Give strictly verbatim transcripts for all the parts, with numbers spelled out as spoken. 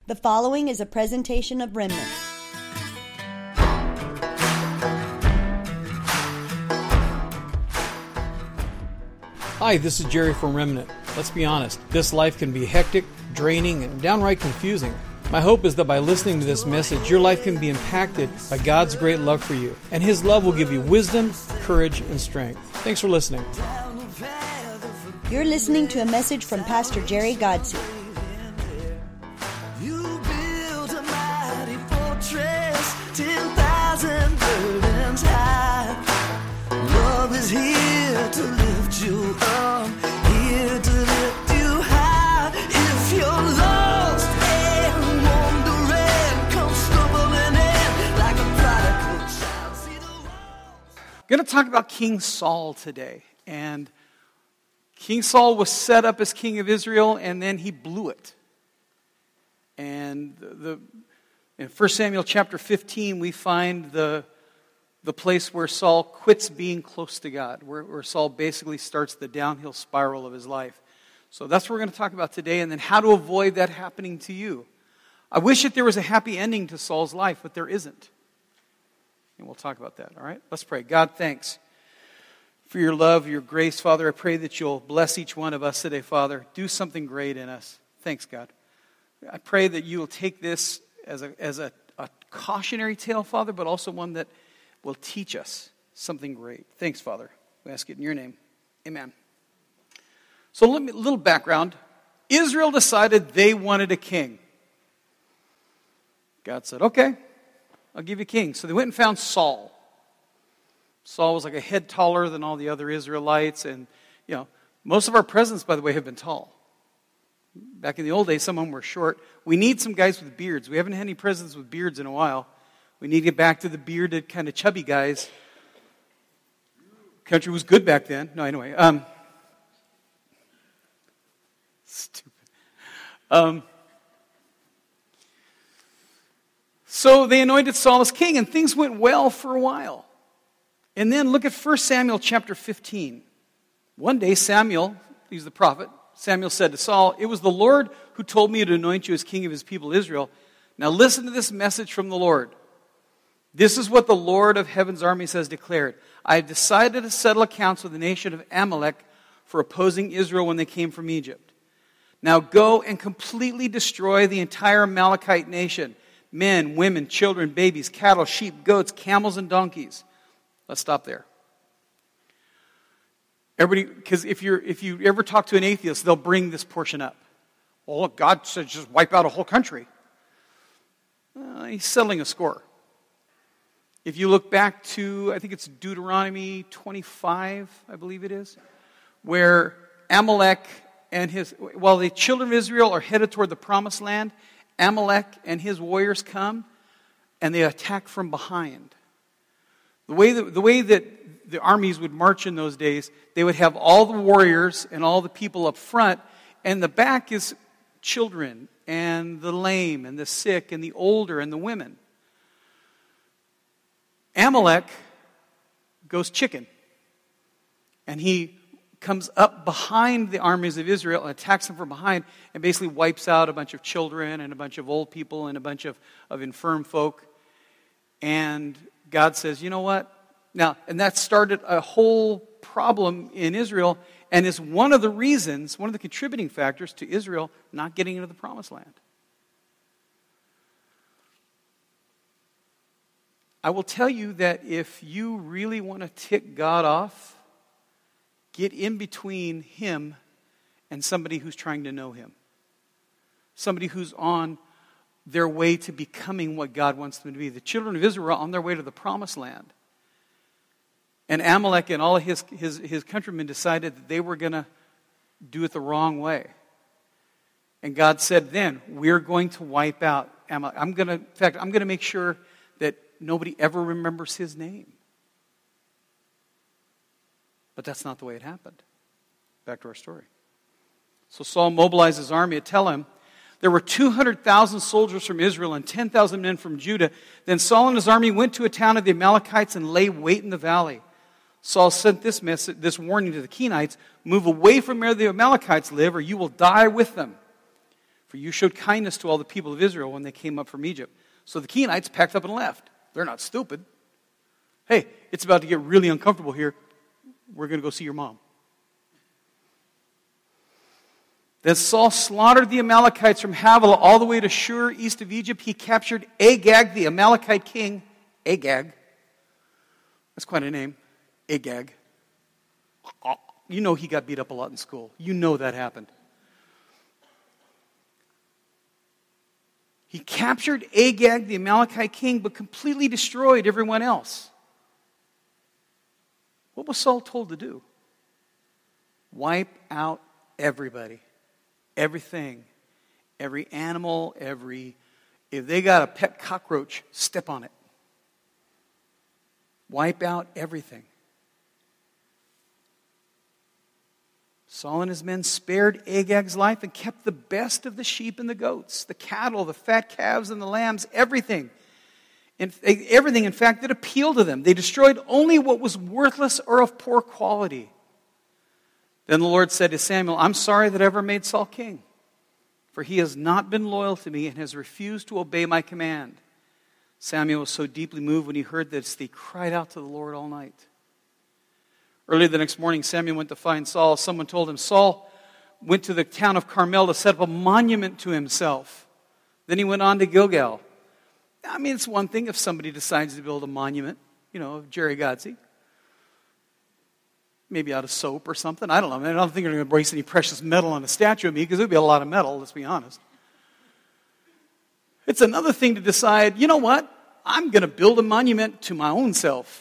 The following is a presentation of Remnant. Hi, this is Jerry from Remnant. Let's be honest, this life can be hectic, draining, and downright confusing. My hope is that by listening to this message, your life can be impacted by God's great love for you, and His love will give you wisdom, courage, and strength. Thanks for listening. You're listening to a message from Pastor Jerry Godsey. Is here to lift you up, here to lift you high. If you're lost and wandering, come stumbling in like a prodigal child. See the walls. I'm going to talk about King Saul today. And King Saul was set up as king of Israel, and then he blew it. And the, the in First Samuel chapter fifteen, we find the the place where Saul quits being close to God, where, where Saul basically starts the downhill spiral of his life. So that's what we're going to talk about today, and then how to avoid that happening to you. I wish that there was a happy ending to Saul's life, but there isn't. And we'll talk about that, all right? Let's pray. God, thanks for your love, your grace, Father. I pray that you'll bless each one of us today, Father. Do something great in us. Thanks, God. I pray that you will take this as a, as a, a cautionary tale, Father, but also one that will teach us something great. Thanks, Father. We ask it in your name. Amen. So let me, a little background. Israel decided they wanted a king. God said, okay, I'll give you a king. So they went and found Saul. Saul was like a head taller than all the other Israelites. And, you know, most of our presidents, by the way, have been tall. Back in the old days, some of them were short. We need some guys with beards. We haven't had any presidents with beards in a while. We need to get back to the bearded, kind of chubby guys. Country was good back then. No, anyway. Um, stupid. Um, so they anointed Saul as king, and things went well for a while. And then look at First Samuel chapter fifteen. One day Samuel, he's the prophet, Samuel said to Saul, "It was the Lord who told me to anoint you as king of his people Israel. Now listen to this message from the Lord. This is what the Lord of heaven's armies has declared. I have decided to settle accounts with the nation of Amalek for opposing Israel when they came from Egypt. Now go and completely destroy the entire Amalekite nation. Men, women, children, babies, cattle, sheep, goats, camels, and donkeys." Let's stop there. Everybody, because if you're if you ever talk to an atheist, they'll bring this portion up. Well, look, God said just wipe out a whole country. Uh, he's settling a score. If you look back to, I think it's Deuteronomy twenty-five, I believe it is, where Amalek and his, while the children of Israel are headed toward the promised land, Amalek and his warriors come and they attack from behind. The way that, the way that the armies would march in those days, they would have all the warriors and all the people up front, and the back is children and the lame and the sick and the older and the women. Amalek goes chicken, and he comes up behind the armies of Israel and attacks them from behind and basically wipes out a bunch of children and a bunch of old people and a bunch of, of infirm folk. And God says, you know what? Now, and that started a whole problem in Israel, and is one of the reasons, one of the contributing factors to Israel not getting into the promised land. I will tell you that if you really want to tick God off, get in between Him and somebody who's trying to know Him. Somebody who's on their way to becoming what God wants them to be. The children of Israel are on their way to the promised land. And Amalek and all of his, his, his countrymen decided that they were going to do it the wrong way. And God said then, we're going to wipe out Amalek. I'm going to, in fact, I'm going to make sure that nobody ever remembers his name. But that's not the way it happened. Back to our story. So Saul mobilized his army to tell him there were two hundred thousand soldiers from Israel and ten thousand men from Judah. Then Saul and his army went to a town of the Amalekites and lay wait in the valley. Saul sent this message, this warning to the Kenites, move away from where the Amalekites live or you will die with them. For you showed kindness to all the people of Israel when they came up from Egypt. So the Kenites packed up and left. They're not stupid. Hey, it's about to get really uncomfortable here. We're going to go see your mom. Then Saul slaughtered the Amalekites from Havilah all the way to Shur, east of Egypt. He captured Agag, the Amalekite king. Agag. That's quite a name. Agag. You know he got beat up a lot in school. You know that happened. He captured Agag, the Amalekite king, but completely destroyed everyone else. What was Saul told to do? Wipe out everybody. Everything. Every animal, every... If they got a pet cockroach, step on it. Wipe out everything. Saul and his men spared Agag's life and kept the best of the sheep and the goats, the cattle, the fat calves and the lambs, everything. In, everything, in fact, that appealed to them. They destroyed only what was worthless or of poor quality. Then the Lord said to Samuel, I'm sorry that I ever made Saul king, for he has not been loyal to me and has refused to obey my command. Samuel was so deeply moved when he heard this that he cried out to the Lord all night. Early the next morning, Samuel went to find Saul. Someone told him Saul went to the town of Carmel to set up a monument to himself. Then he went on to Gilgal. I mean, it's one thing if somebody decides to build a monument, you know, of Jerry Godsey. Maybe out of soap or something. I don't know. I, mean, I don't think they're going to waste any precious metal on a statue of me because it would be a lot of metal, let's be honest. It's another thing to decide, you know what? I'm going to build a monument to my own self.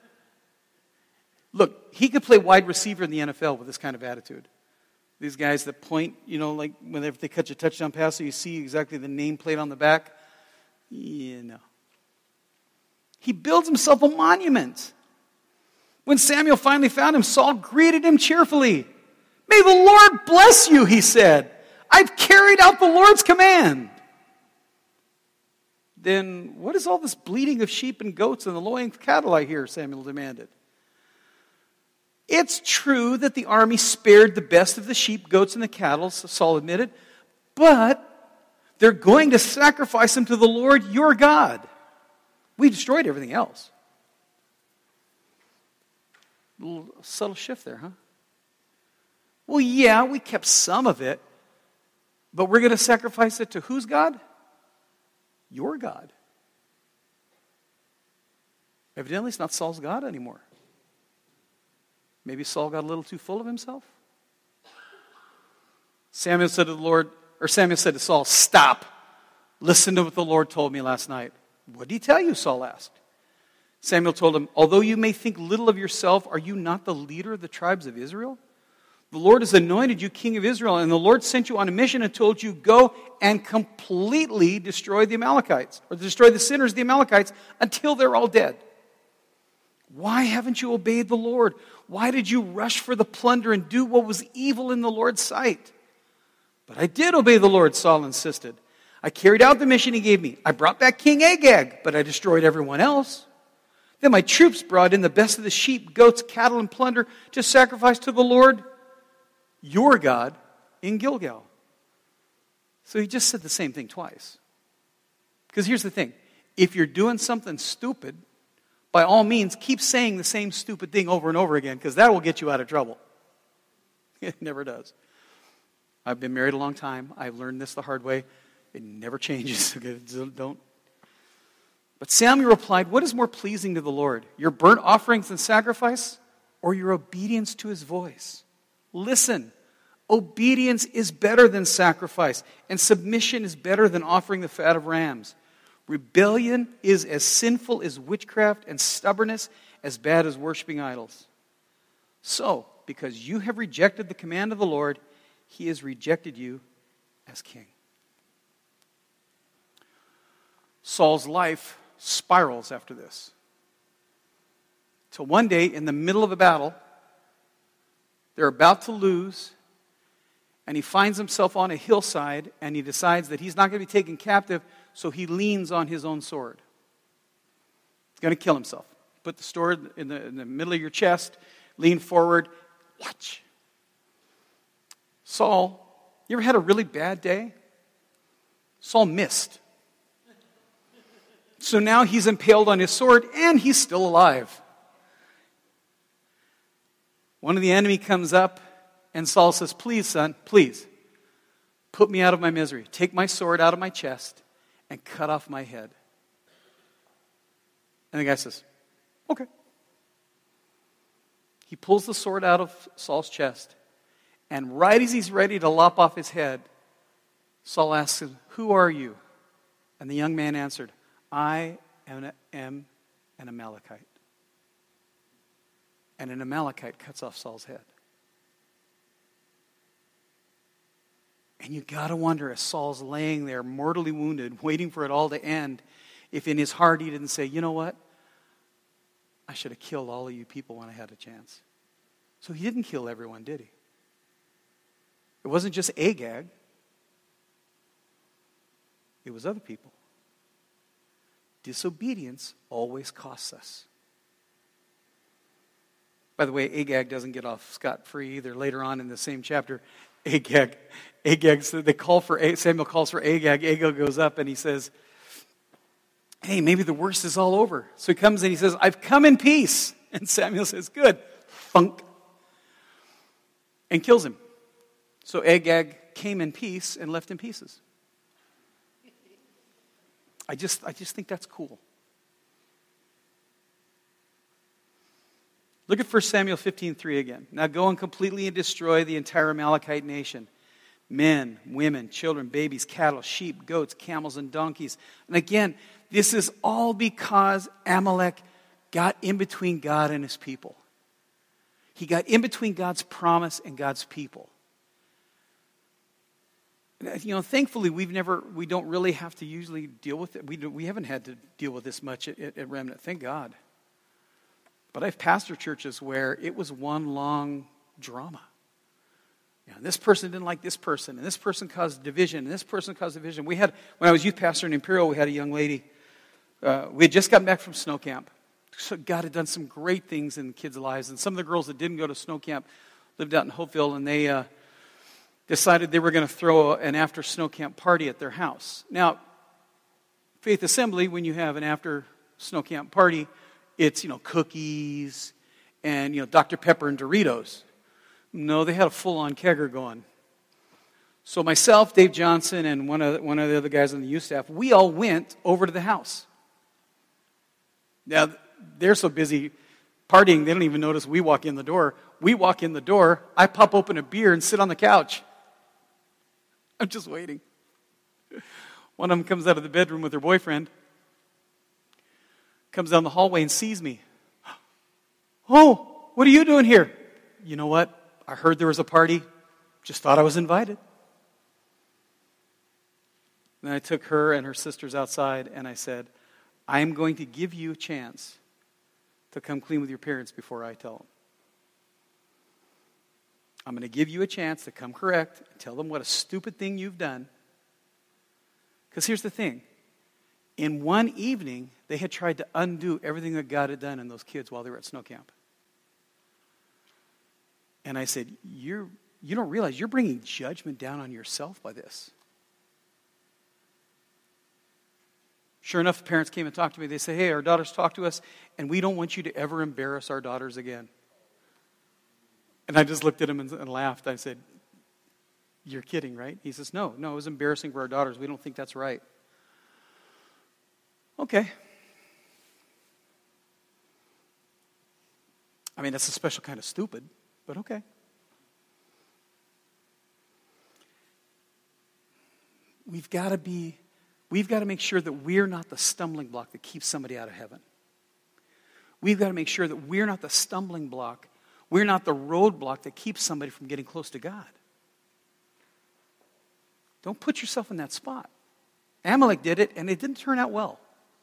Look, he could play wide receiver in the N F L with this kind of attitude. These guys that point, you know, like whenever they catch a touchdown pass, so you see exactly the nameplate on the back. Yeah, no. He builds himself a monument. When Samuel finally found him, Saul greeted him cheerfully. May the Lord bless you, he said. I've carried out the Lord's command. Then what is all this bleating of sheep and goats and the lowing of cattle I hear? Samuel demanded. It's true that the army spared the best of the sheep, goats, and the cattle, Saul admitted, but they're going to sacrifice them to the Lord your God. We destroyed everything else. A little subtle shift there, huh? Well, yeah, we kept some of it, but we're going to sacrifice it to whose God? Your God. Evidently, it's not Saul's God anymore. Maybe Saul got a little too full of himself. Samuel said to the Lord, or Samuel said to Saul, stop. Listen to what the Lord told me last night. What did he tell you? Saul asked. Samuel told him, although you may think little of yourself, are you not the leader of the tribes of Israel? The Lord has anointed you king of Israel, and the Lord sent you on a mission and told you, go and completely destroy the Amalekites, or destroy the sinners, the Amalekites, until they're all dead. Why haven't you obeyed the Lord? Why did you rush for the plunder and do what was evil in the Lord's sight? But I did obey the Lord, Saul insisted. I carried out the mission he gave me. I brought back King Agag, but I destroyed everyone else. Then my troops brought in the best of the sheep, goats, cattle, and plunder to sacrifice to the Lord, your God, in Gilgal. So he just said the same thing twice. Because here's the thing. If you're doing something stupid, by all means, keep saying the same stupid thing over and over again, because that will get you out of trouble. It never does. I've been married a long time. I've learned this the hard way. It never changes. Don't. But Samuel replied, what is more pleasing to the Lord, your burnt offerings and sacrifice, or your obedience to his voice? Listen, obedience is better than sacrifice, and submission is better than offering the fat of rams. Rebellion is as sinful as witchcraft, and stubbornness as bad as worshiping idols. So, because you have rejected the command of the Lord, he has rejected you as king. Saul's life spirals after this. Till one day, in the middle of a battle, they're about to lose, and he finds himself on a hillside, and he decides that he's not going to be taken captive, so he leans on his own sword. He's going to kill himself. Put the sword in the, in the middle of your chest, lean forward, watch. Saul, you ever had a really bad day? Saul missed. So now he's impaled on his sword, and he's still alive. One of the enemy comes up, and Saul says, please, son, please, put me out of my misery. Take my sword out of my chest and cut off my head. And the guy says, okay. He pulls the sword out of Saul's chest, and right as he's ready to lop off his head, Saul asks him, who are you? And the young man answered, I am an Amalekite. And an Amalekite cuts off Saul's head. And you got to wonder, as Saul's laying there mortally wounded, waiting for it all to end, if in his heart he didn't say, you know what? I should have killed all of you people when I had a chance. So he didn't kill everyone, did he? It wasn't just Agag. It was other people. Disobedience always costs us. By the way, Agag doesn't get off scot-free either. Later on in the same chapter, Agag, Agag, they call for, Samuel calls for Agag. Agag goes up and he says, hey, maybe the worst is all over. So he comes and he says, I've come in peace. And Samuel says, good. Funk. And kills him. So Agag came in peace and left in pieces. I just, I just think that's cool. Look at First Samuel fifteen three again. Now go and completely and destroy the entire Amalekite nation. Men, women, children, babies, cattle, sheep, goats, camels, and donkeys. And again, this is all because Amalek got in between God and his people. He got in between God's promise and God's people. You know, thankfully, we've never, we don't really have to usually deal with it. We do, we haven't had to deal with this much at, at Remnant, thank God. But I've pastored churches where it was one long drama. You know, this person didn't like this person, and this person caused division, and this person caused division. We had, when I was youth pastor in Imperial, we had a young lady. Uh, we had just gotten back from snow camp. So God had done some great things in the kids' lives, and some of the girls that didn't go to snow camp lived out in Hopeville, and they uh, decided they were going to throw an after snow camp party at their house. Now, Faith Assembly, when you have an after snow camp party, it's, you know, cookies and, you know, Doctor Pepper and Doritos. No, they had a full-on kegger going. So myself, Dave Johnson, and one of the, one of the other guys on the youth staff, we all went over to the house. Now, they're so busy partying, they don't even notice we walk in the door. We walk in the door, I pop open a beer and sit on the couch. I'm just waiting. One of them comes out of the bedroom with her boyfriend, comes down the hallway and sees me. Oh, what are you doing here? You know what? I heard there was a party. Just thought I was invited. Then I took her and her sisters outside and I said, I am going to give you a chance to come clean with your parents before I tell them. I'm going to give you a chance to come correct and tell them what a stupid thing you've done. Because here's the thing. In one evening, they had tried to undo everything that God had done in those kids while they were at snow camp. And I said, you're, you don't realize you're bringing judgment down on yourself by this. Sure enough, the parents came and talked to me. They say, hey, our daughters talked to us, and we don't want you to ever embarrass our daughters again. And I just looked at him and, and laughed. I said, you're kidding, right? He says, no, no, it was embarrassing for our daughters. We don't think that's right. Okay. I mean, that's a special kind of stupid, but okay. We've got to be, we've got to make sure that we're not the stumbling block that keeps somebody out of heaven. We've got to make sure that we're not the stumbling block, we're not the roadblock that keeps somebody from getting close to God. Don't put yourself in that spot. Amalek did it, and it didn't turn out well.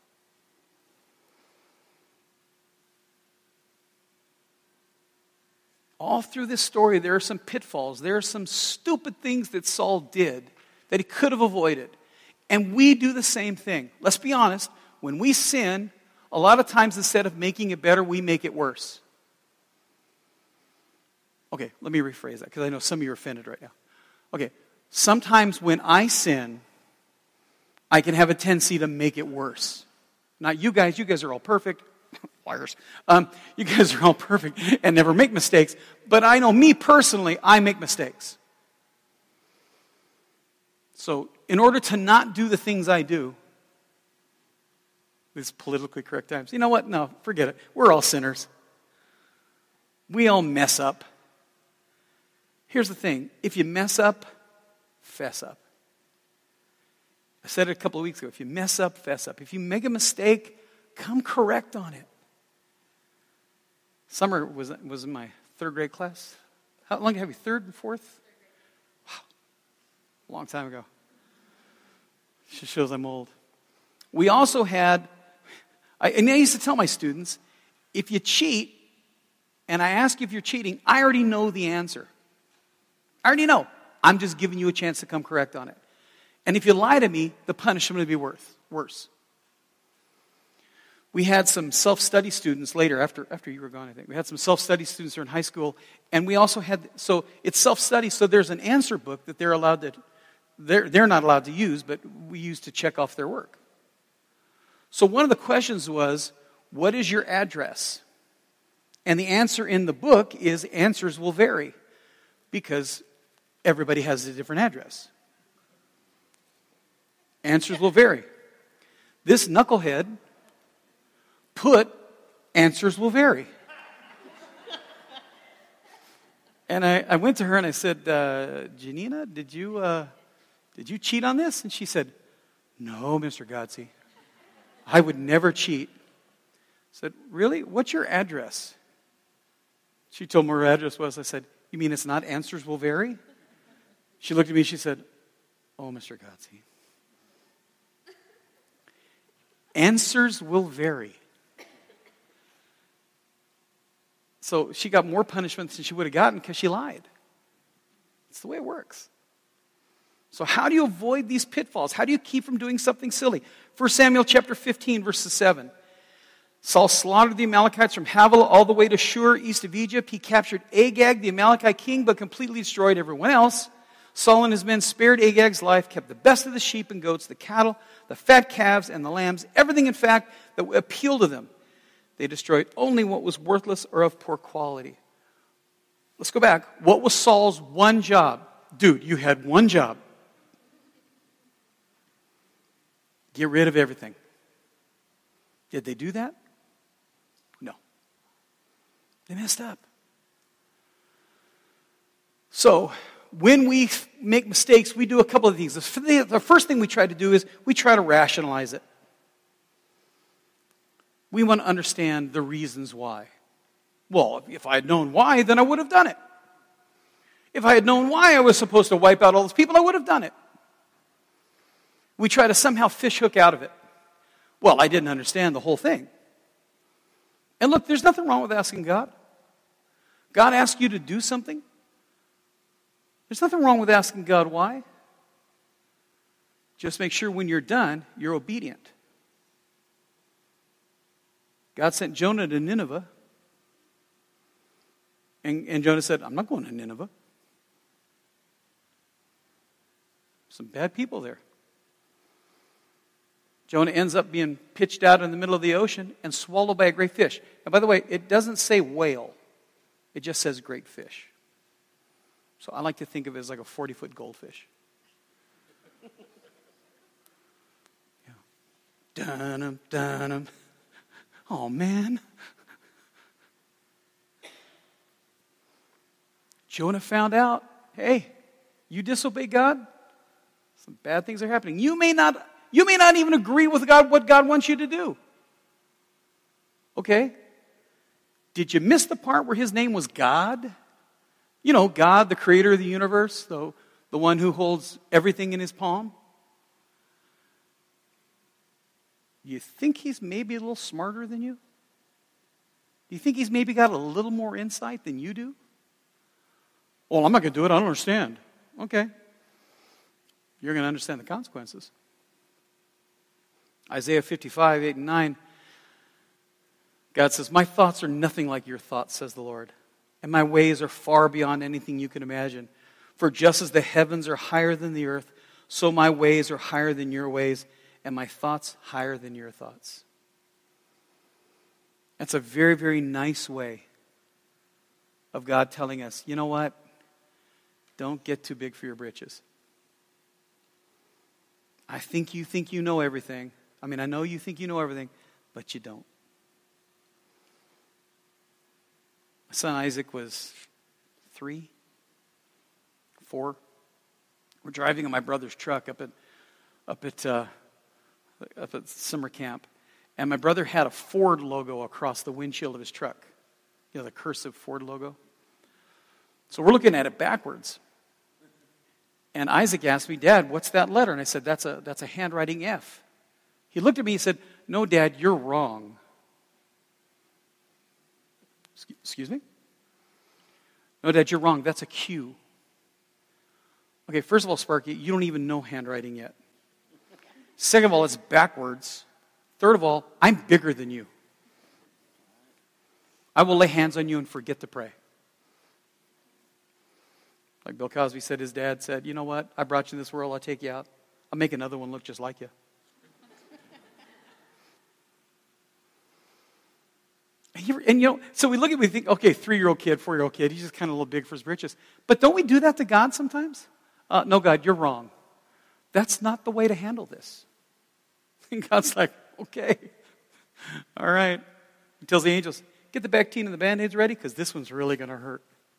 All through this story, there are some pitfalls. There are some stupid things that Saul did that he could have avoided. And we do the same thing. Let's be honest. When we sin, a lot of times instead of making it better, we make it worse. Okay, let me rephrase that because I know some of you are offended right now. Okay, sometimes when I sin, I can have a tendency to make it worse. Not you guys. You guys are all perfect. Liars. Um, you guys are all perfect and never make mistakes. But I know me personally, I make mistakes. So in order to not do the things I do, these politically correct times, you know what? No, forget it. We're all sinners. We all mess up. Here's the thing. If you mess up, fess up. I said it a couple of weeks ago. If you mess up, fess up. If you make a mistake, come correct on it. Summer was, was in my third grade class. How long have you? Third and fourth? Wow. A long time ago. She shows I'm old. We also had, I, and I used to tell my students, if you cheat, and I ask you if you're cheating, I already know the answer. I already know. I'm just giving you a chance to come correct on it. And if you lie to me, the punishment will be worth, worse. We had some self-study students later, after, after you were gone, I think. We had some self-study students who were in high school. And we also had, so it's self-study, so there's an answer book that they're allowed to, they're, they're not allowed to use, but we use to check off their work. So one of the questions was, what is your address? And the answer in the book is answers will vary because everybody has a different address. Answers will vary. This knucklehead put answers will vary. And I, I went to her and I said, uh, Janina, did you uh, did you cheat on this? And she said, no, Mister Godsey, I would never cheat. I said, really? What's your address? She told me her address was. I said, you mean it's not answers will vary? She looked at me, she said, oh, Mister Godsey, answers will vary. So she got more punishment than she would have gotten because she lied. It's the way it works. So how do you avoid these pitfalls? How do you keep from doing something silly? First Samuel chapter fifteen, verses seven. Saul slaughtered the Amalekites from Havilah all the way to Shur, east of Egypt. He captured Agag, the Amalekite king, but completely destroyed everyone else. Saul and his men spared Agag's life, kept the best of the sheep and goats, the cattle, the fat calves, and the lambs, everything, in fact, that appealed to them. They destroyed only what was worthless or of poor quality. Let's go back. What was Saul's one job? Dude, you had one job. Get rid of everything. Did they do that? No. They messed up. So, when we make mistakes, we do a couple of things. The first thing we try to do is we try to rationalize it. We want to understand the reasons why. Well, if I had known why, then I would have done it. If I had known why I was supposed to wipe out all those people, I would have done it. We try to somehow fish hook out of it. Well, I didn't understand the whole thing. And look, there's nothing wrong with asking God. God asks you to do something. There's nothing wrong with asking God why. Just make sure when you're done, you're obedient. God sent Jonah to Nineveh. And, and Jonah said, I'm not going to Nineveh. Some bad people there. Jonah ends up being pitched out in the middle of the ocean and swallowed by a great fish. And by the way, it doesn't say whale. It just says great fish. So I like to think of it as like a forty-foot goldfish. Yeah. Dun-um, dun-um. Oh, man. Jonah found out, hey, you disobey God, some bad things are happening. You may not, you may not even agree with God, what God wants you to do. Okay? Did you miss the part where his name was God? You know, God, the creator of the universe, the, the one who holds everything in his palm. You think he's maybe a little smarter than you? Do you think he's maybe got a little more insight than you do? Well, I'm not going to do it. I don't understand. Okay. You're going to understand the consequences. Isaiah fifty-five, eight and nine. God says, my thoughts are nothing like your thoughts, says the Lord. And my ways are far beyond anything you can imagine. For just as the heavens are higher than the earth, so my ways are higher than your ways, and my thoughts higher than your thoughts. That's a very, very nice way of God telling us, you know what? Don't get too big for your britches. I think you think you know everything. I mean, I know you think you know everything, but you don't. My son Isaac was three, four. We're driving in my brother's truck up at up at uh, up at summer camp, and my brother had a Ford logo across the windshield of his truck. You know, the cursive Ford logo. So we're looking at it backwards. And Isaac asked me, Dad, what's that letter? And I said, that's a that's a handwriting F. He looked at me and said, no, Dad, you're wrong. Excuse me? No, Dad, you're wrong. That's a Q. Okay, first of all, Sparky, you don't even know handwriting yet. Second of all, it's backwards. Third of all, I'm bigger than you. I will lay hands on you and forget to pray. Like Bill Cosby said, his dad said, you know what? I brought you in this world. I'll take you out. I'll make another one look just like you. and, you and you know, so we look at it, we think, okay, three-year-old kid, four-year-old kid, he's just kind of a little big for his britches. But don't we do that to God sometimes? Uh, no, God, you're wrong. That's not the way to handle this. And God's like, okay, all right. He tells the angels, get the Bactine and the Band-Aids ready because this one's really going to hurt.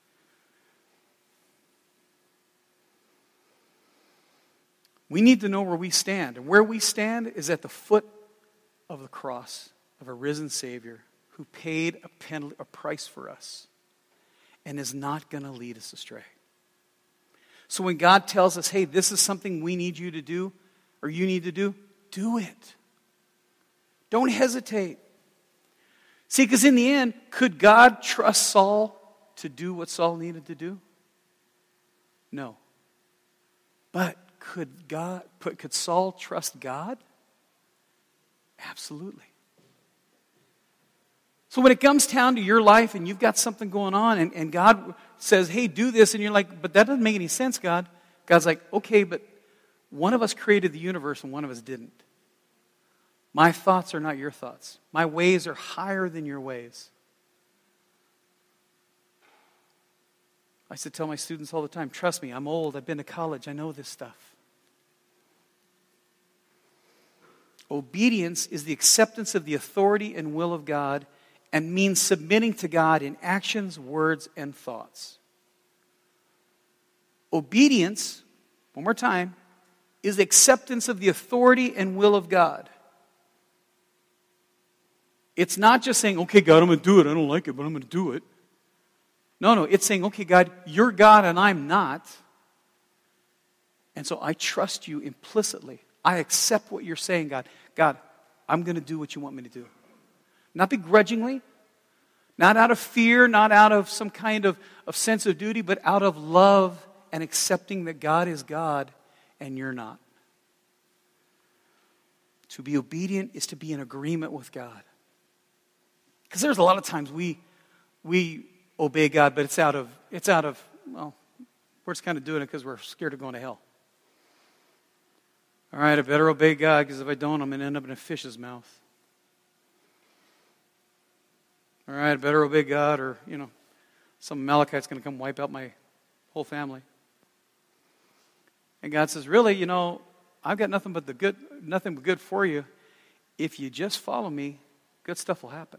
We need to know where we stand. And where we stand is at the foot of the cross of a risen Savior who paid a penalty, a price for us and is not going to lead us astray. So when God tells us, hey, this is something we need you to do or you need to do, do it. Don't hesitate. See, because in the end, could God trust Saul to do what Saul needed to do? No. But could God, could Saul trust God? Absolutely. So when it comes down to your life and you've got something going on and, and God says, hey, do this, and you're like, but that doesn't make any sense, God. God's like, okay, but one of us created the universe and one of us didn't. My thoughts are not your thoughts. My ways are higher than your ways. I used to tell my students all the time, trust me, I'm old, I've been to college, I know this stuff. Obedience is the acceptance of the authority and will of God and means submitting to God in actions, words, and thoughts. Obedience, one more time, is acceptance of the authority and will of God. It's not just saying, okay, God, I'm going to do it. I don't like it, but I'm going to do it. No, no, it's saying, okay, God, you're God and I'm not. And so I trust you implicitly. I accept what you're saying, God. God, I'm going to do what you want me to do. Not begrudgingly, not out of fear, not out of some kind of, of sense of duty, but out of love and accepting that God is God and you're not. To be obedient is to be in agreement with God. Because there's a lot of times we we obey God, but it's out of, it's out of, well, we're just kind of doing it because we're scared of going to hell. All right, I better obey God because if I don't, I'm going to end up in a fish's mouth. All right, I better obey God or, you know, some Amalekite's going to come wipe out my whole family. And God says, really, you know, I've got nothing but the good, nothing but good for you. If you just follow me, good stuff will happen.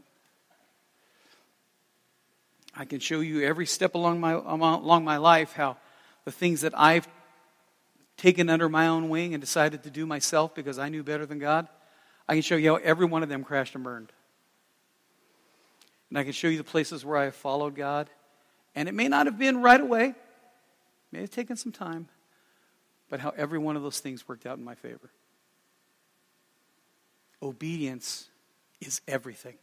I can show you every step along my along my life how the things that I've taken under my own wing and decided to do myself because I knew better than God, I can show you how every one of them crashed and burned. And I can show you the places where I have followed God. And it may not have been right away. It may have taken some time. But how every one of those things worked out in my favor. Obedience is everything.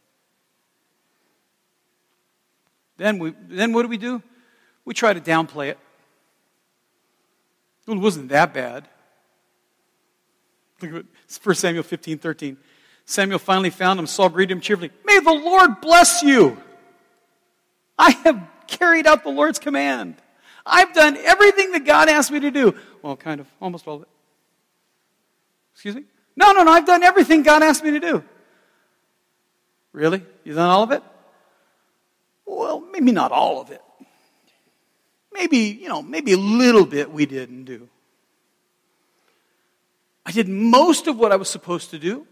Then we then what do we do? We try to downplay it. Well, it wasn't that bad. Look at it. First Samuel fifteen thirteen. Samuel finally found him. Saul greeted him cheerfully. May the Lord bless you. I have carried out the Lord's command. I've done everything that God asked me to do. Well, kind of, almost all of it. Excuse me? No, no, no, I've done everything God asked me to do. Really? You've done all of it? Well, maybe not all of it. Maybe, you know, maybe a little bit we didn't do. I did most of what I was supposed to do.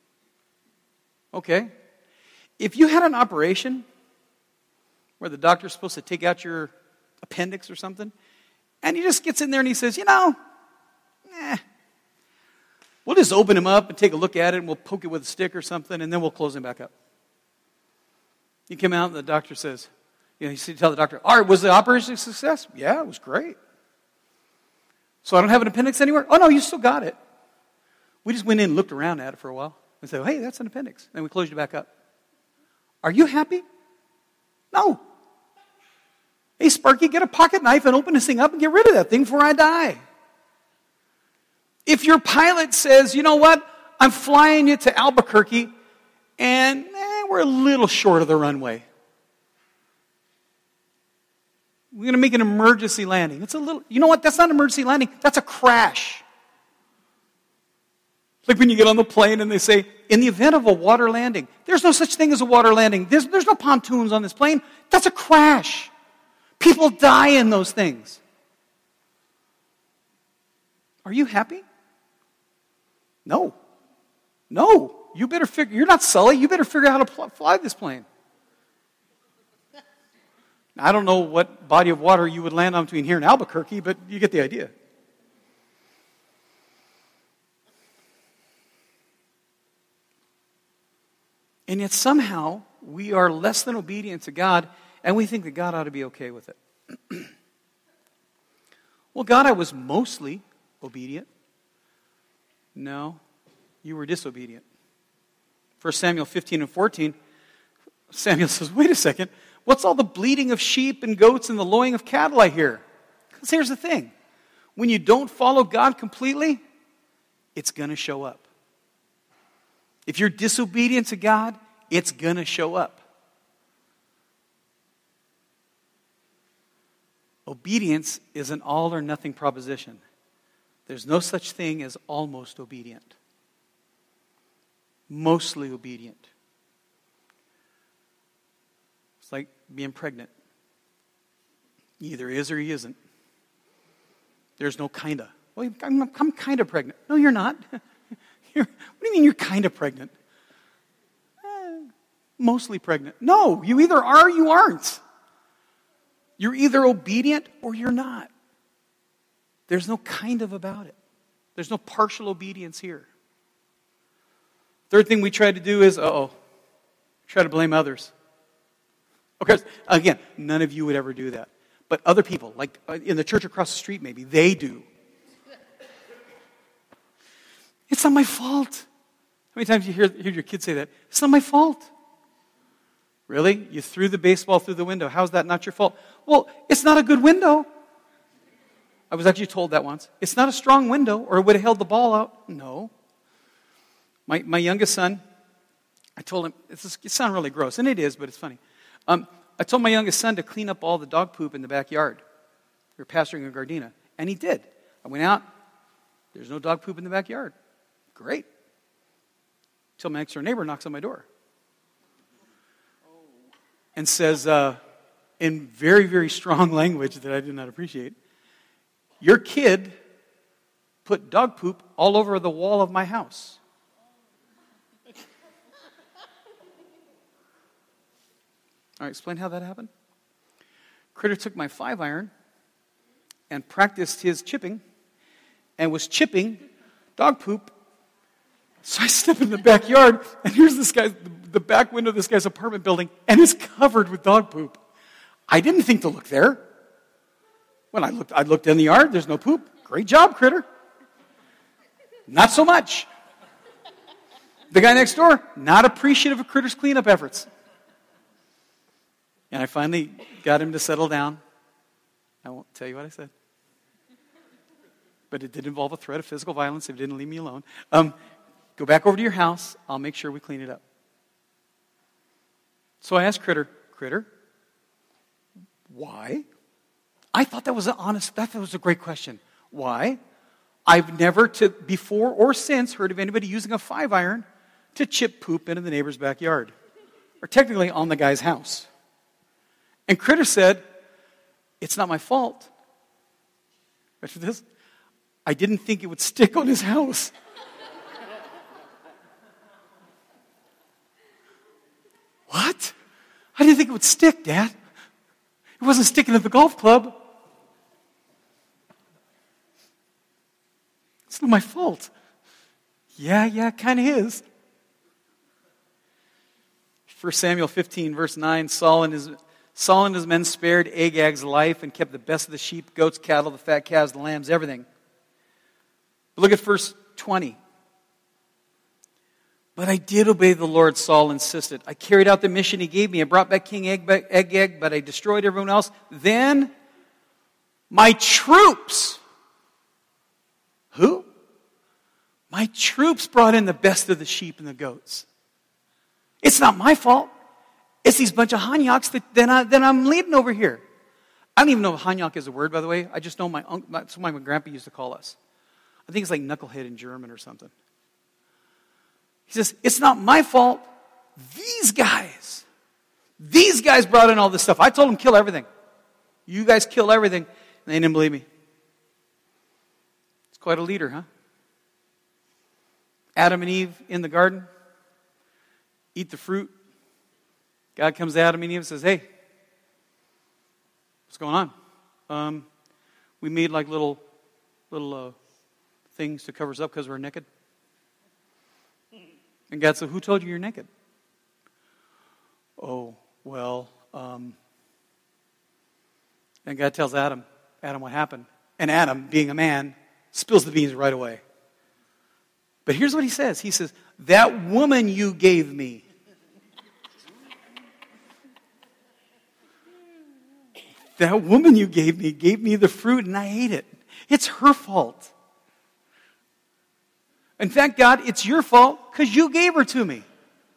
Okay. If you had an operation where the doctor's supposed to take out your appendix or something, and he just gets in there and he says, you know, eh, we'll just open him up and take a look at it and we'll poke it with a stick or something and then we'll close him back up. You come out and the doctor says, you know, you tell the doctor, all right, was the operation a success? Yeah, it was great. So I don't have an appendix anywhere? Oh, no, you still got it. We just went in and looked around at it for a while and said, hey, that's an appendix. Then we closed it back up. Are you happy? No. Hey, Sparky, get a pocket knife and open this thing up and get rid of that thing before I die. If your pilot says, you know what, I'm flying you to Albuquerque and eh, we're a little short of the runway. We're going to make an emergency landing. It's a little, you know what, that's not an emergency landing, that's a crash. Like when you get on the plane and they say, in the event of a water landing, there's no such thing as a water landing. There's, there's no pontoons on this plane. That's a crash. People die in those things. Are you happy? No. No. You better figure, you're not Sully, you better figure out how to fly this plane. I don't know what body of water you would land on between here and Albuquerque, but you get the idea. And yet somehow we are less than obedient to God, and we think that God ought to be okay with it. Well, God, I was mostly obedient. No, you were disobedient. First Samuel fifteen and fourteen, Samuel says, wait a second, what's all the bleating of sheep and goats and the lowing of cattle I hear? Because here's the thing. When you don't follow God completely, it's going to show up. If you're disobedient to God, it's going to show up. Obedience is an all or nothing proposition. There's no such thing as almost obedient. Mostly obedient. It's like being pregnant. He either is or he isn't. There's no kinda. Well, I'm, I'm kind of pregnant. No, you're not. You're, what do you mean you're kind of pregnant? Eh, mostly pregnant. No, you either are or you aren't. You're either obedient or you're not. There's no kind of about it. There's no partial obedience here. Third thing we try to do is, uh-oh, try to blame others. Okay, again, none of you would ever do that. But other people, like in the church across the street maybe, they do. It's not my fault. How many times you hear, hear your kids say that? It's not my fault. Really? You threw the baseball through the window. How's that not your fault? Well, it's not a good window. I was actually told that once. It's not a strong window, or it would have held the ball out. No. My my youngest son, I told him, it's, it sounds really gross, and it is, but it's funny. Um, I told my youngest son to clean up all the dog poop in the backyard. We were pastoring in Gardena, and he did. I went out. There's no dog poop in the backyard. Great. Till my next-door neighbor knocks on my door and says, uh, in very, very strong language that I did not appreciate, your kid put dog poop all over the wall of my house. All right, explain how that happened. Critter took my five iron and practiced his chipping and was chipping dog poop. So I step in the backyard, and here's this guy, the back window of this guy's apartment building, and it's covered with dog poop. I didn't think to look there. When I looked, I looked in the yard, there's no poop. Great job, Critter. Not so much. The guy next door, not appreciative of Critter's cleanup efforts. And I finally got him to settle down. I won't tell you what I said. But it did involve a threat of physical violence if it didn't leave me alone. Um, go back over to your house. I'll make sure we clean it up. So I asked Critter, Critter, why? I thought that was an honest, that was a great question. Why? I've never, to, before or since, heard of anybody using a five iron to chip poop into the neighbor's backyard. Or technically on the guy's house. And Critter said, it's not my fault. Ready for this? I didn't think it would stick on his house. What? I didn't think it would stick, Dad. It wasn't sticking at the golf club. It's not my fault. Yeah, yeah, it kind of is. First Samuel fifteen, verse nine, Saul and his Saul and his men spared Agag's life and kept the best of the sheep, goats, cattle, the fat calves, the lambs, everything. But look at verse twenty. But I did obey the Lord, Saul insisted. I carried out the mission he gave me. I brought back King Agag, but I destroyed everyone else. Then my troops, who? My troops brought in the best of the sheep and the goats. It's not my fault. It's these bunch of Hanyaks that, that, I, that I'm leading over here. I don't even know if Hanyak is a word, by the way. I just know my uncle, that's what my grandpa used to call us. I think it's like knucklehead in German or something. He says, it's not my fault. These guys, these guys brought in all this stuff. I told them kill everything. You guys kill everything. And they didn't believe me. It's quite a leader, huh? Adam and Eve in the garden. Eat the fruit. God comes to Adam and Eve and says, hey, what's going on? Um, we made like little, little uh, things to cover us up because we're naked. And God said, who told you you're naked? Oh, well, um, and God tells Adam, Adam, what happened? And Adam, being a man, spills the beans right away. But here's what he says. He says, that woman you gave me. That woman you gave me gave me the fruit and I ate it. It's her fault. In fact, God, it's your fault because you gave her to me.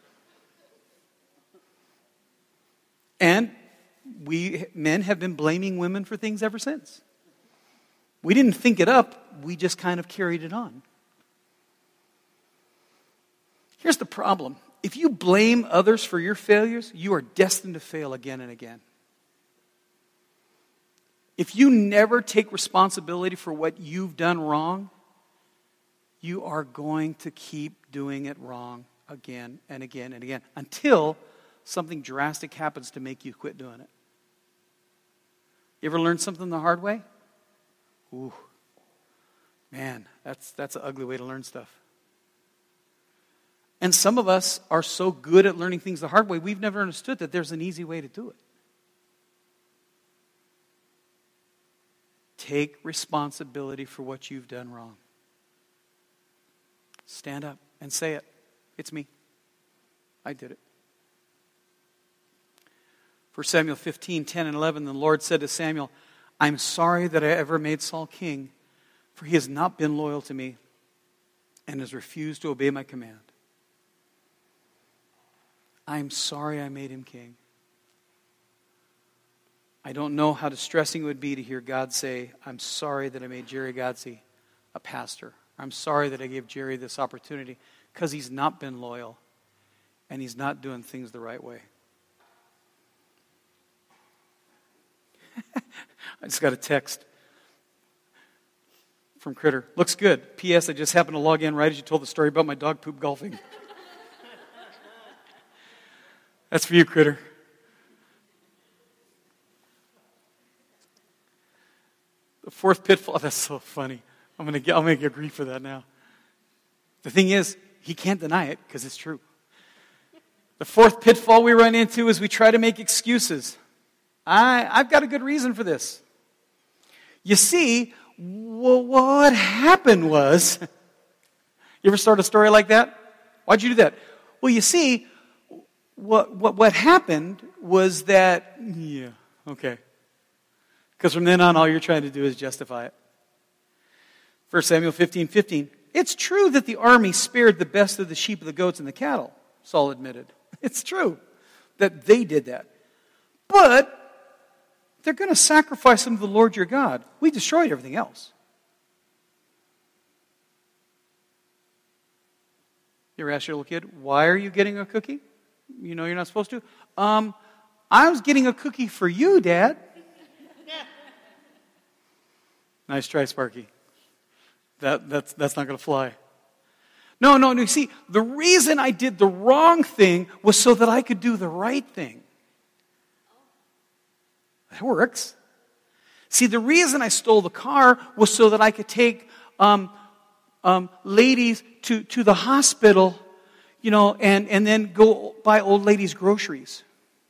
And we men have been blaming women for things ever since. We didn't think it up. We just kind of carried it on. Here's the problem. If you blame others for your failures, you are destined to fail again and again. If you never take responsibility for what you've done wrong, you are going to keep doing it wrong again and again and again until something drastic happens to make you quit doing it. You ever learned something the hard way? Ooh, man, that's that's an ugly way to learn stuff. And some of us are so good at learning things the hard way, we've never understood that there's an easy way to do it. Take responsibility for what you've done wrong. Stand up and say it. It's me. I did it. First Samuel fifteen, ten and eleven, the Lord said to Samuel, I'm sorry that I ever made Saul king, for he has not been loyal to me and has refused to obey my command. I'm sorry I made him king. I don't know how distressing it would be to hear God say, I'm sorry that I made Jerry Godsey a pastor. I'm sorry that I gave Jerry this opportunity because he's not been loyal and he's not doing things the right way. I just got a text from Critter. Looks good. P S. I just happened to log in right as you told the story about my dog poop golfing. That's for you, Critter. The fourth pitfall. That's so funny. I'm gonna get. I'm gonna get grief for that now. The thing is, he can't deny it because it's true. The fourth pitfall we run into is we try to make excuses. I, I've got a good reason for this. You see, well, what happened was, you ever start a story like that? Why'd you do that? Well, you see, what what what happened was that, yeah, okay. Because from then on, all you're trying to do is justify it. First Samuel fifteen, fifteen. It's true that the army spared the best of the sheep, the goats, and the cattle, Saul admitted. It's true that they did that. But they're going to sacrifice them to the Lord your God. We destroyed everything else. You ever ask your little kid, why are you getting a cookie? You know you're not supposed to. Um, I was getting a cookie for you, Dad. Nice try, Sparky. That, that's, that's not going to fly. No, no, no. You see, the reason I did the wrong thing was so that I could do the right thing. That works. See, the reason I stole the car was so that I could take um, um, ladies to, to the hospital, you know, and, and then go buy old ladies groceries.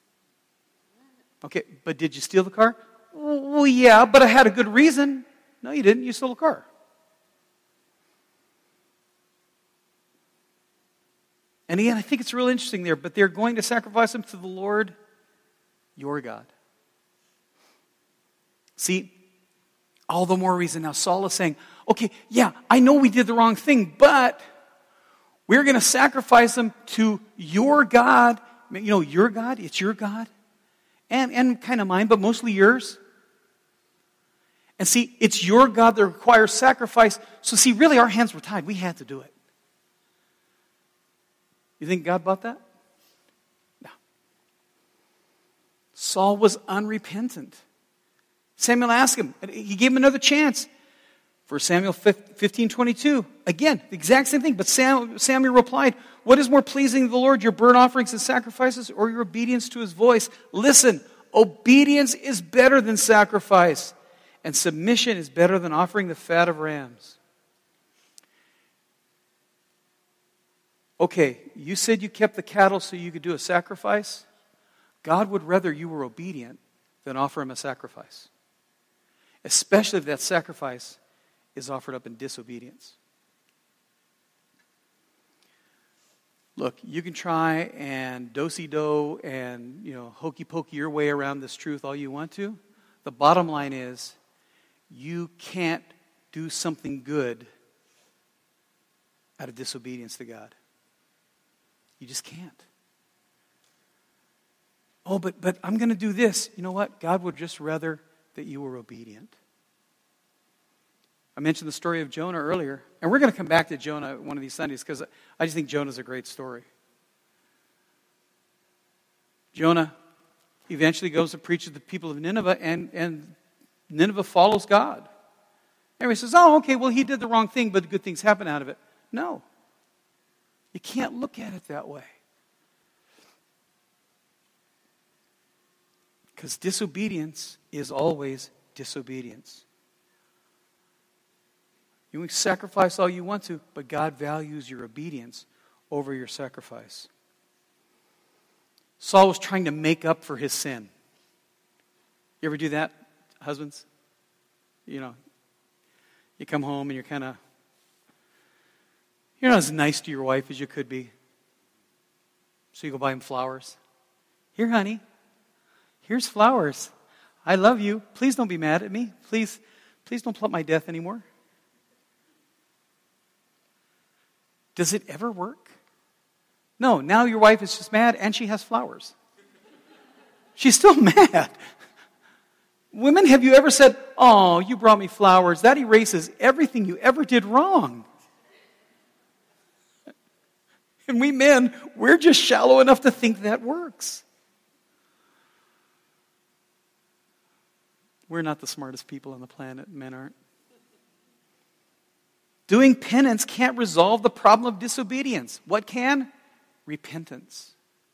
Okay, but did you steal the car? Well, yeah, but I had a good reason. No, you didn't. You stole the car. And again, I think it's real interesting there, but they're going to sacrifice them to the Lord, your God. See, all the more reason now Saul is saying, okay, yeah, I know we did the wrong thing, but we're going to sacrifice them to your God. You know, your God, it's your God. And, and kind of mine, but mostly yours. And see, it's your God that requires sacrifice. So see, really our hands were tied. We had to do it. You think God bought that? No. Saul was unrepentant. Samuel asked him. He gave him another chance. First Samuel fifteen twenty-two. Again, the exact same thing. But Sam, Samuel replied, what is more pleasing to the Lord, your burnt offerings and sacrifices, or your obedience to his voice? Listen, obedience is better than sacrifice, and submission is better than offering the fat of rams. Okay, you said you kept the cattle so you could do a sacrifice. God would rather you were obedient than offer him a sacrifice. Especially if that sacrifice is offered up in disobedience. Look, you can try and do-si-do and, you know, hokey-pokey your way around this truth all you want to. The bottom line is, you can't do something good out of disobedience to God. You just can't. Oh, but but I'm going to do this. You know what? God would just rather that you were obedient. I mentioned the story of Jonah earlier, and we're going to come back to Jonah one of these Sundays because I just think Jonah's a great story. Jonah eventually goes to preach to the people of Nineveh, and, and Nineveh follows God. Everybody says, oh, okay, well, he did the wrong thing, but good things happen out of it. No. You can't look at it that way. Because disobedience is always disobedience. You can sacrifice all you want to, but God values your obedience over your sacrifice. Saul was trying to make up for his sin. You ever do that, husbands? You know, you come home and you're kind of, you're not as nice to your wife as you could be. So you go buy him flowers. Here, honey, here's flowers. I love you. Please don't be mad at me. Please, please don't plot my death anymore. Does it ever work? No, now your wife is just mad and she has flowers. She's still mad. Women, have you ever said, oh, you brought me flowers? That erases everything you ever did wrong. And we men, we're just shallow enough to think that works. We're not the smartest people on the planet. Men aren't. Doing penance can't resolve the problem of disobedience. What can? Repentance.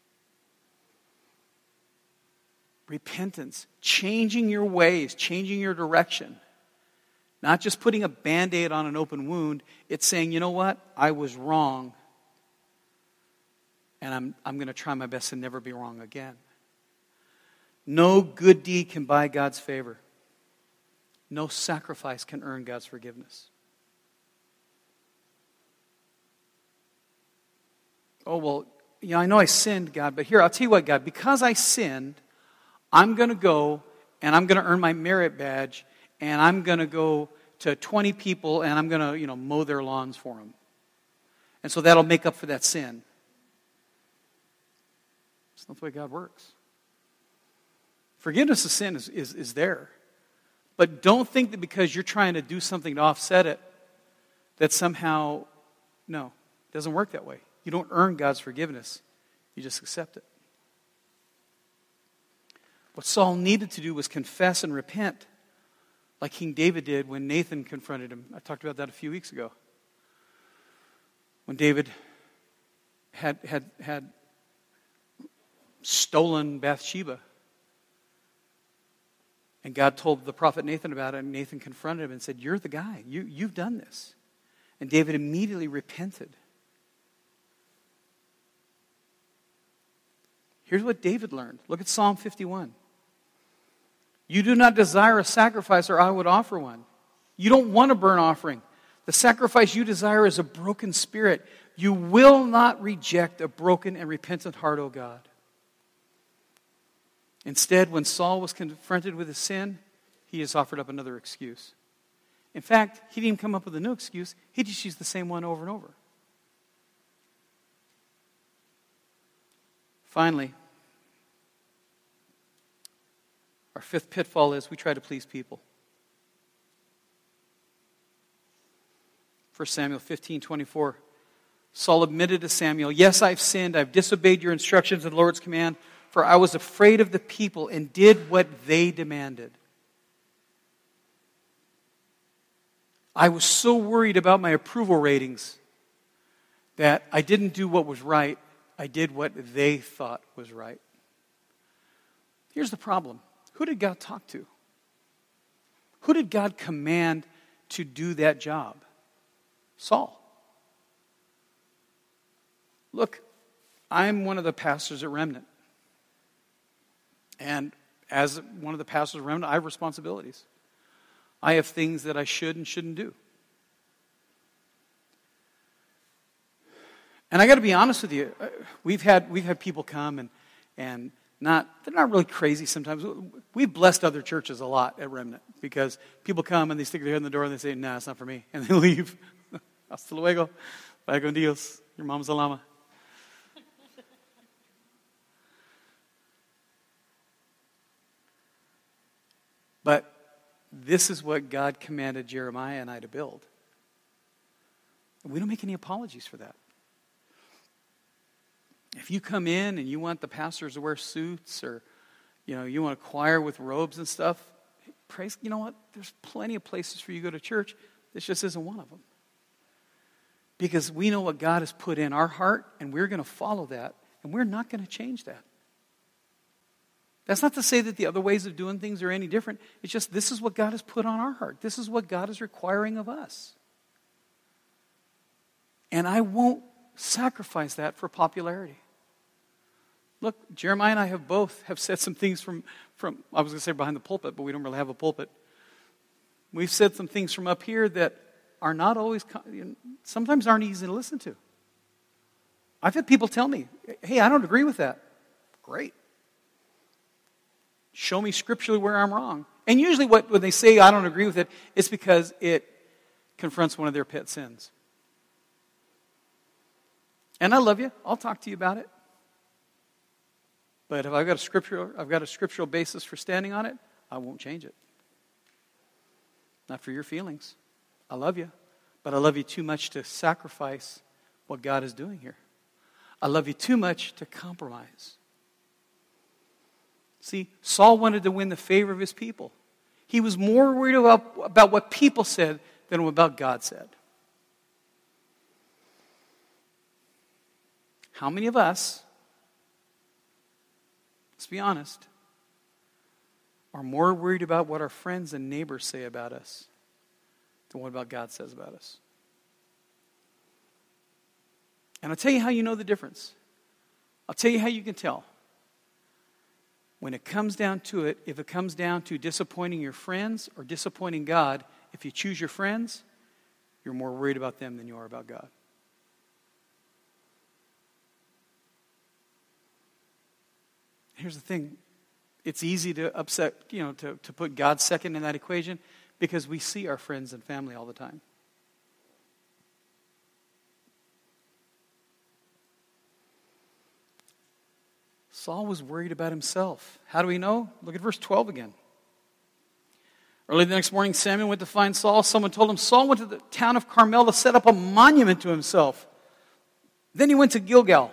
Repentance. Changing your ways, changing your direction. Not just putting a Band-Aid on an open wound. It's saying, you know what? I was wrong. And I'm, I'm going to try my best to never be wrong again. No good deed can buy God's favor. No sacrifice can earn God's forgiveness. Oh, well, you know, I know I sinned, God, but here, I'll tell you what, God, because I sinned, I'm going to go and I'm going to earn my merit badge and I'm going to go to twenty people and I'm going to, you know, mow their lawns for them. And so that'll make up for that sin. That's not the way God works. Forgiveness of sin is, is, is there. But don't think that because you're trying to do something to offset it, that somehow, no, it doesn't work that way. You don't earn God's forgiveness. You just accept it. What Saul needed to do was confess and repent, like King David did when Nathan confronted him. I talked about that a few weeks ago. When David had had had stolen Bathsheba. And God told the prophet Nathan about it, and Nathan confronted him and said, "You're the guy. You, you've done this." And David immediately repented. Here's what David learned. Look at Psalm fifty-one. "You do not desire a sacrifice, or I would offer one." You don't want a burnt offering. The sacrifice you desire is a broken spirit. You will not reject a broken and repentant heart, O God. Instead, when Saul was confronted with his sin, he just offered up another excuse. In fact, he didn't even come up with a new excuse. He just used the same one over and over. Finally, our fifth pitfall is we try to please people. First Samuel fifteen twenty-four. Saul admitted to Samuel, "Yes, I've sinned. I've disobeyed your instructions and the Lord's command, for I was afraid of the people and did what they demanded." I was so worried about my approval ratings that I didn't do what was right. I did what they thought was right. Here's the problem. Who did God talk to? Who did God command to do that job? Saul. Look, I'm one of the pastors at Remnant. And as one of the pastors at Remnant, I have responsibilities. I have things that I should and shouldn't do. And I got to be honest with you, we've had we've had people come and and not they're not really crazy sometimes. We've blessed other churches a lot at Remnant because people come and they stick their head in the door and they say, "Nah, it's not for me," and they leave. Hasta luego, vaya con Dios. Your mom's a llama. But this is what God commanded Jeremiah and I to build. And we don't make any apologies for that. If you come in and you want the pastors to wear suits or, you know, you want a choir with robes and stuff, praise, you know what? There's plenty of places for you to go to church. This just isn't one of them. Because we know what God has put in our heart and we're going to follow that and we're not going to change that. That's not to say that the other ways of doing things are any different. It's just this is what God has put on our heart. This is what God is requiring of us. And I won't sacrifice that for popularity. Look, Jeremiah and I have both have said some things from, from I was going to say behind the pulpit, but we don't really have a pulpit. We've said some things from up here that are not always, sometimes aren't easy to listen to. I've had people tell me, "Hey, I don't agree with that." Great. Show me scripturally where I'm wrong. And usually what, when they say I don't agree with it, it's because it confronts one of their pet sins. And I love you. I'll talk to you about it. But if I've got a scriptural, I've got a scriptural basis for standing on it, I won't change it. Not for your feelings. I love you. But I love you too much to sacrifice what God is doing here. I love you too much to compromise. See, Saul wanted to win the favor of his people. He was more worried about, about what people said than about God said. How many of us, let's be honest, are more worried about what our friends and neighbors say about us than what about God says about us? And I'll tell you how you know the difference. I'll tell you how you can tell. When it comes down to it, if it comes down to disappointing your friends or disappointing God, if you choose your friends, you're more worried about them than you are about God. Here's the thing. It's easy to upset, you know, to, to put God second in that equation because we see our friends and family all the time. Saul was worried about himself. How do we know? Look at verse twelve again. Early the next morning, Samuel went to find Saul. Someone told him Saul went to the town of Carmel to set up a monument to himself. Then he went to Gilgal.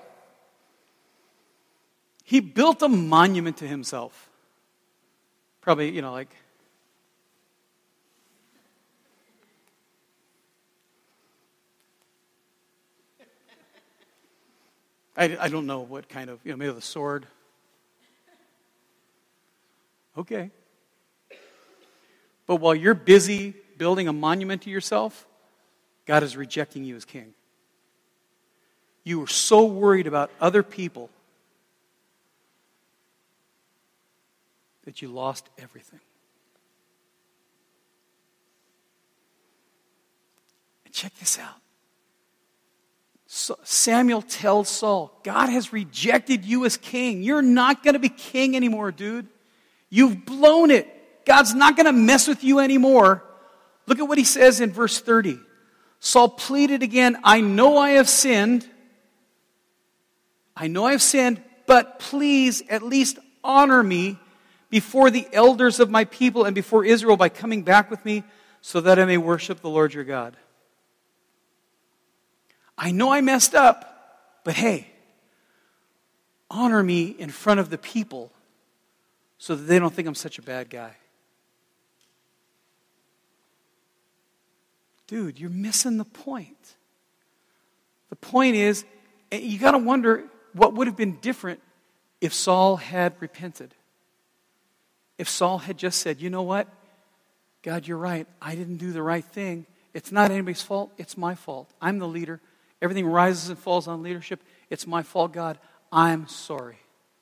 He built a monument to himself. Probably, you know, like... I, I don't know what kind of, you know, maybe the sword. Okay. But while you're busy building a monument to yourself, God is rejecting you as king. You were so worried about other people that you lost everything. And check this out. So Samuel tells Saul, God has rejected you as king. You're not going to be king anymore, dude. You've blown it. God's not going to mess with you anymore. Look at what he says in verse thirty. Saul pleaded again, I know I have sinned. I know I have sinned, but please at least honor me before the elders of my people and before Israel by coming back with me so that I may worship the Lord your God. I know I messed up, but hey, honor me in front of the people so that they don't think I'm such a bad guy. Dude, you're missing the point. The point is, you got to wonder what would have been different if Saul had repented. If Saul had just said, you know what? God, you're right. I didn't do the right thing. It's not anybody's fault. It's my fault. I'm the leader. Everything rises and falls on leadership. It's my fault, God. I'm sorry.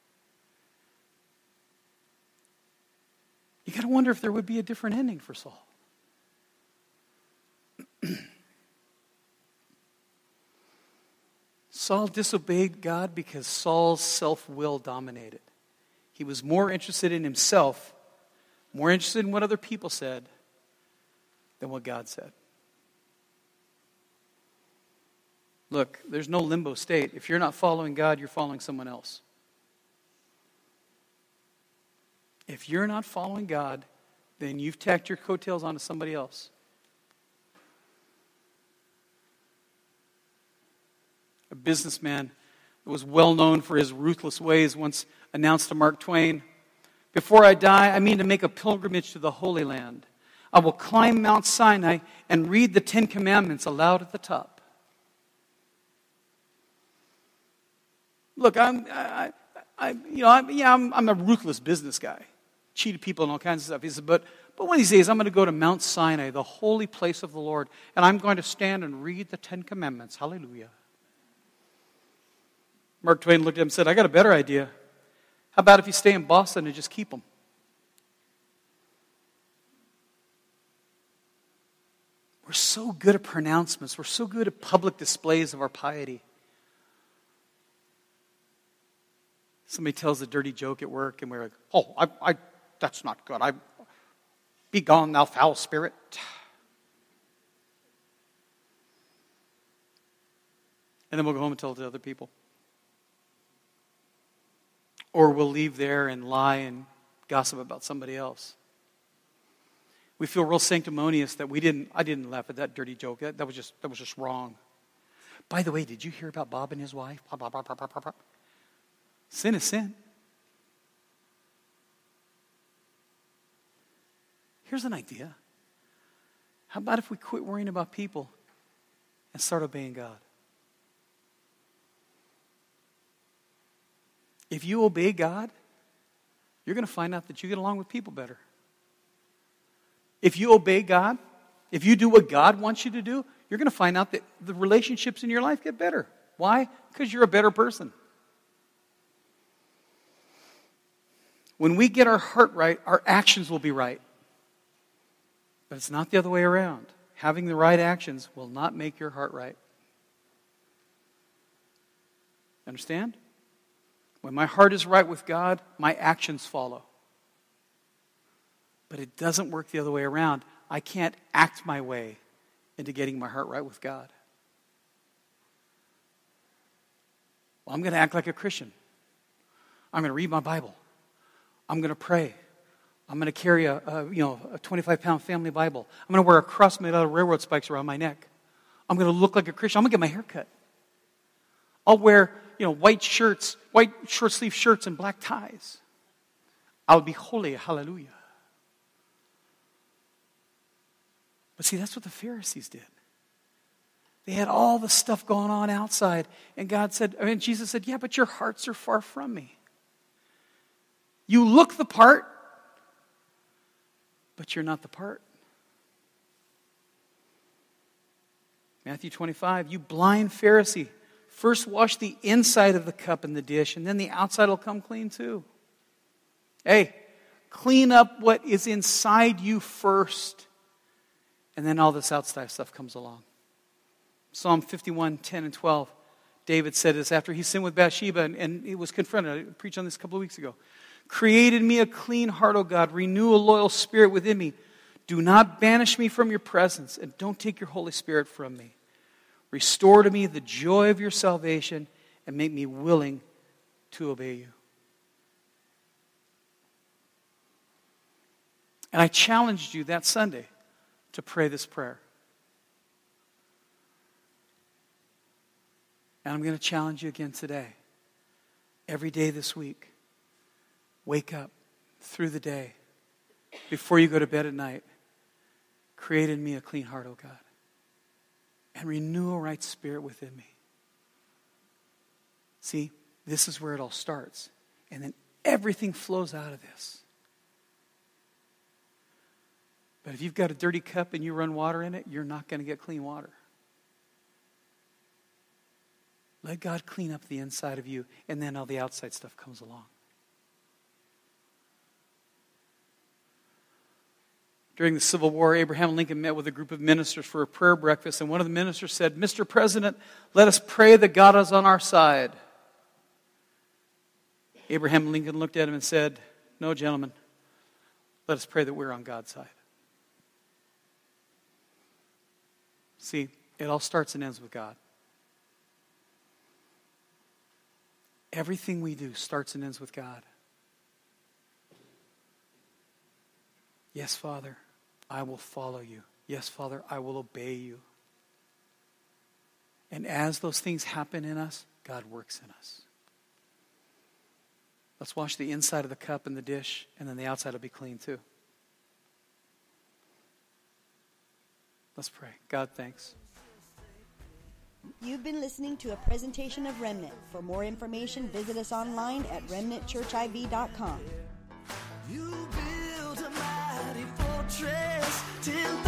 You got to wonder if there would be a different ending for Saul. Saul disobeyed God because Saul's self-will dominated. He was more interested in himself, more interested in what other people said than what God said. Look, there's no limbo state. If you're not following God, you're following someone else. If you're not following God, then you've tacked your coattails onto somebody else. A businessman that was well known for his ruthless ways once announced to Mark Twain, before I die, I mean to make a pilgrimage to the Holy Land. I will climb Mount Sinai and read the Ten Commandments aloud at the top. Look, I'm, I, I, you know, I'm, yeah, I'm, I'm a ruthless business guy. Cheated people and all kinds of stuff. He said, but, but one of these days I'm going to go to Mount Sinai, the holy place of the Lord, and I'm going to stand and read the Ten Commandments. Hallelujah. Mark Twain looked at him and said, I got a better idea. How about if you stay in Boston and just keep them? We're so good at pronouncements. We're so good at public displays of our piety. Somebody tells a dirty joke at work, and we're like, oh, I, I, that's not good. I, be gone, thou foul spirit. And then we'll go home and tell it to other people. Or we'll leave there and lie and gossip about somebody else. We feel real sanctimonious that we didn't, I didn't laugh at that dirty joke. That, that was just, that was just wrong. By the way, did you hear about Bob and his wife? Blah, blah, blah, blah, blah, blah. Sin is sin. Here's an idea. How about if we quit worrying about people and start obeying God? If you obey God, you're going to find out that you get along with people better. If you obey God, if you do what God wants you to do, you're going to find out that the relationships in your life get better. Why? Because you're a better person. When we get our heart right, our actions will be right. But it's not the other way around. Having the right actions will not make your heart right. Understand? When my heart is right with God, my actions follow. But it doesn't work the other way around. I can't act my way into getting my heart right with God. Well, I'm going to act like a Christian. I'm going to read my Bible. I'm going to pray. I'm going to carry a, a you know a twenty-five pound family Bible. I'm going to wear a cross made out of railroad spikes around my neck. I'm going to look like a Christian. I'm going to get my hair cut. I'll wear, you know, white shirts, white short sleeve shirts and black ties. I'll be holy, hallelujah. But see, that's what the Pharisees did. They had all the stuff going on outside. And God said, I mean, Jesus said, yeah, but your hearts are far from me. You look the part, but you're not the part. Matthew twenty-five, you blind Pharisee, first wash the inside of the cup and the dish, and then the outside will come clean too. Hey, clean up what is inside you first, and then all this outside stuff comes along. Psalm fifty-one, ten and twelve, David said this after he sinned with Bathsheba, and, and he was confronted. I preached on this a couple of weeks ago. Create in me a clean heart, O God. Renew a loyal spirit within me. Do not banish me from your presence, and don't take your Holy Spirit from me. Restore to me the joy of your salvation, and make me willing to obey you. And I challenged you that Sunday to pray this prayer. And I'm going to challenge you again today. Every day this week, wake up through the day, before you go to bed at night, create in me a clean heart, O God, and renew a right spirit within me. See, this is where it all starts. And then everything flows out of this. But if you've got a dirty cup and you run water in it, you're not going to get clean water. Let God clean up the inside of you, and then all the outside stuff comes along. During the Civil War, Abraham Lincoln met with a group of ministers for a prayer breakfast, and one of the ministers said, Mister President, let us pray that God is on our side. Abraham Lincoln looked at him and said, no, gentlemen, let us pray that we're on God's side. See, it all starts and ends with God. Everything we do starts and ends with God. Yes, Father, I will follow you. Yes, Father, I will obey you. And as those things happen in us, God works in us. Let's wash the inside of the cup and the dish, and then the outside will be clean too. Let's pray. God, thanks. You've been listening to a presentation of Remnant. For more information, visit us online at remnant church I V dot com. You build a mighty fortress, ten